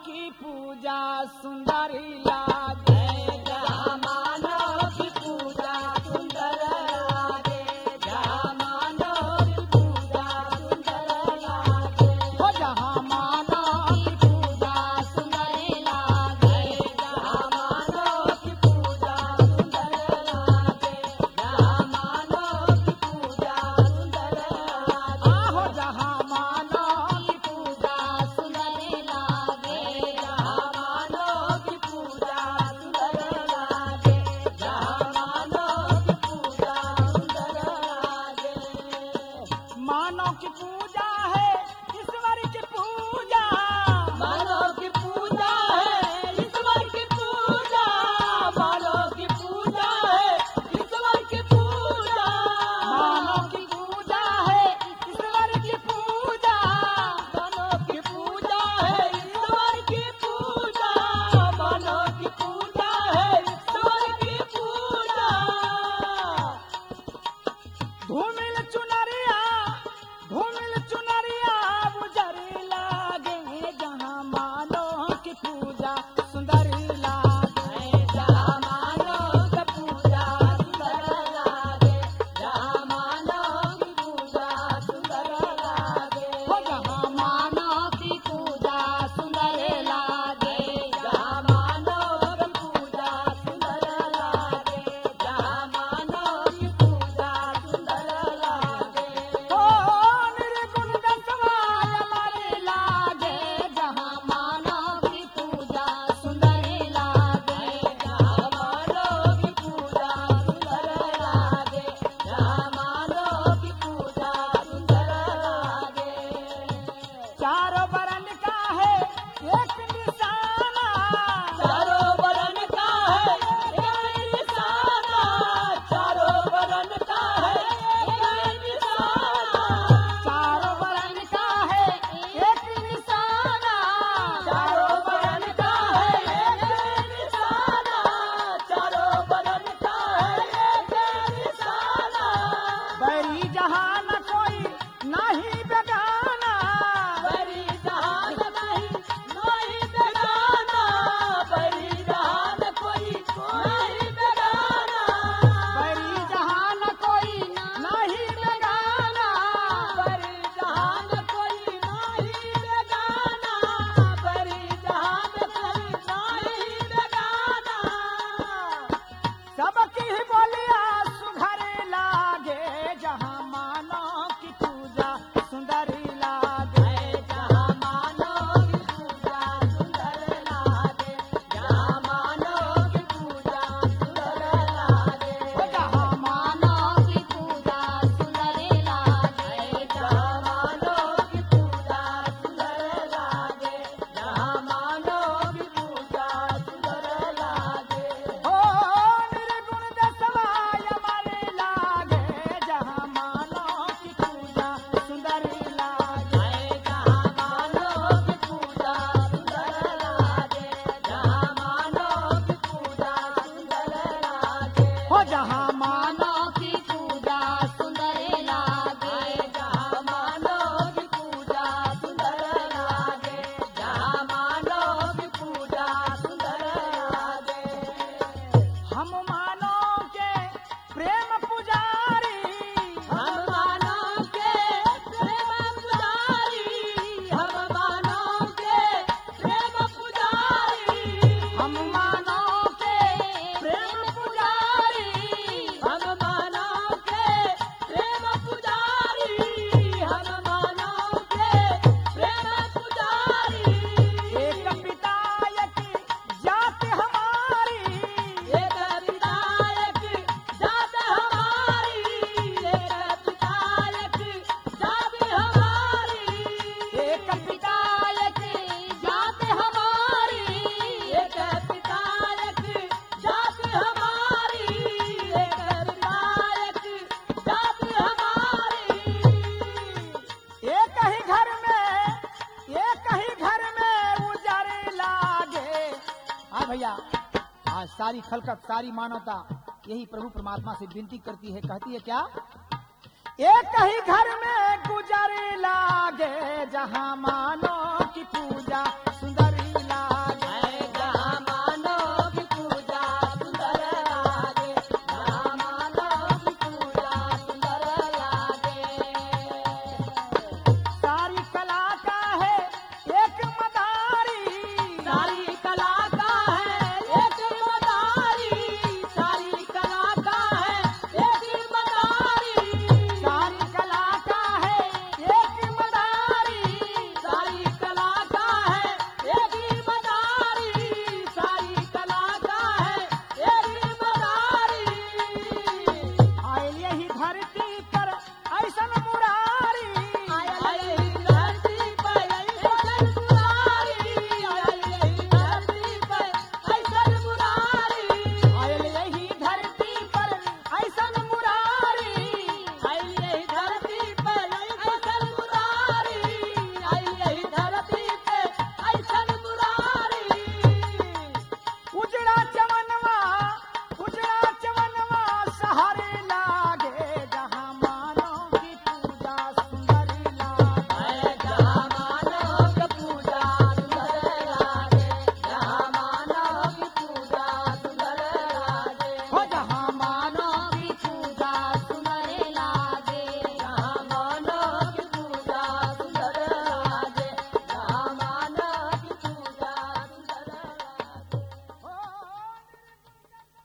की पूजा सुंदरी लागे, जहाँ मानव की पूजा सुंदर लागे, जहाँ मानव की पूजा सुंदर लागे, हो जहाँ मानव की पूजा सुंदरी लागे, जहाँ मानव की पूजा सुंदर लागे, जहाँ मानव की पूजा सुंदर लागे, आहो जहाँ मानव की पूजा सुंदरी लागे, जहाँ मानव की पूजा सुंदर लागे, जहाँ मानव की पूजा सुंदर लागे। मानव की पूजा है ईश्वर की पूजा, मानव की पूजा है ईश्वर की पूजा, मानव की पूजा है ईश्वर की पूजा, मानव की पूजा है ईश्वर की पूजा, मानव की पूजा है ईश्वर की पूजा, मानव की पूजा है ईश्वर की पूजा। धूमिल चुनरिया उजरी लागे, जहाँ मानव की पूजा सुंदरी लागे, जहाँ मानव की पूजा सुंदर लागे, जहाँ मानव की पूजा सुंदर लागे, हो जहाँ मानव की पूजा सुंदरी लागे, जहाँ मानव की पूजा सुंदर लागे, जहाँ मानव की पूजा सुंदर लागे, हो निर्गुण दसवाय हमारे लागे, जहाँ मानव की पूजा सुंदरी लागे, जहाँ मानव की पूजा सुंदर लागे, जहाँ मानव की पूजा सुंदर लागे। चारों बरन का है एक निशाना, चारों बरन का है एक निशाना, चारों बरन का है एक निशाना, चारों बरन का है एक निशाना, चारों बरन का है एक निशाना, चारों बरन का है एक निशाना। बैरी जहाँ न कोई नहीं बेगाना, बड़ी जहान नहीं बेगाना, बड़ी जहान कोई नहीं बेगाना, बैरी जहाँ न कोई नहीं बेगाना, बड़ी जहान कोई नहीं बेगाना, बड़ी जहान कोई नहीं बेगाना। सबकी ही बोलिया सुघरे लागे, जहाँ मानव की पूजा सुंदरी लागे, जहाँ मानव की पूजा सुंदर लागे, जहाँ मानव की पूजा सुंदर लागे, जहाँ मानव की पूजा सुंदरी लागे, जहाँ मानव की पूजा सुंदर लागे, जहाँ मानव की पूजा सुंदर लागे। हो निर्गुण दसवाय हमारे लागे, जहाँ मानव की पूजा सुंदरी लागे, जहाँ मानव की पूजा सुंदर लागे, जहाँ मानव की पूजा सुंदर लागे, हो जहाँ मानव की पूजा सुंदरी लागे, जहाँ मानव की पूजा सुंदर लागे, जहाँ मानव की पूजा सुंदर लागे। हम मानव के प्रेम पुजारी, हम मानव के प्रेम पुजारी, हम मानव के प्रेम पुजारी, हम मानव के प्रेम पुजारी, हम मानव के प्रेम पुजारी, हम मानव के प्रेम पुजारी। एक पिता एक जात हमारी, एक पिता एक जात हमारी, एक पिता एक जात हमारी, एक पिता एक जात हमारी, एक पिता एक जात हमारी, एक पिता एक जात हमारी। एक ही घर में उजारे लागे। हाँ भैया, आज सारी खलकत सारी मानवता यही प्रभु परमात्मा से विनती करती है, कहती है क्या? एक ही घर में गुजर लागे, जहाँ मानो की पूजा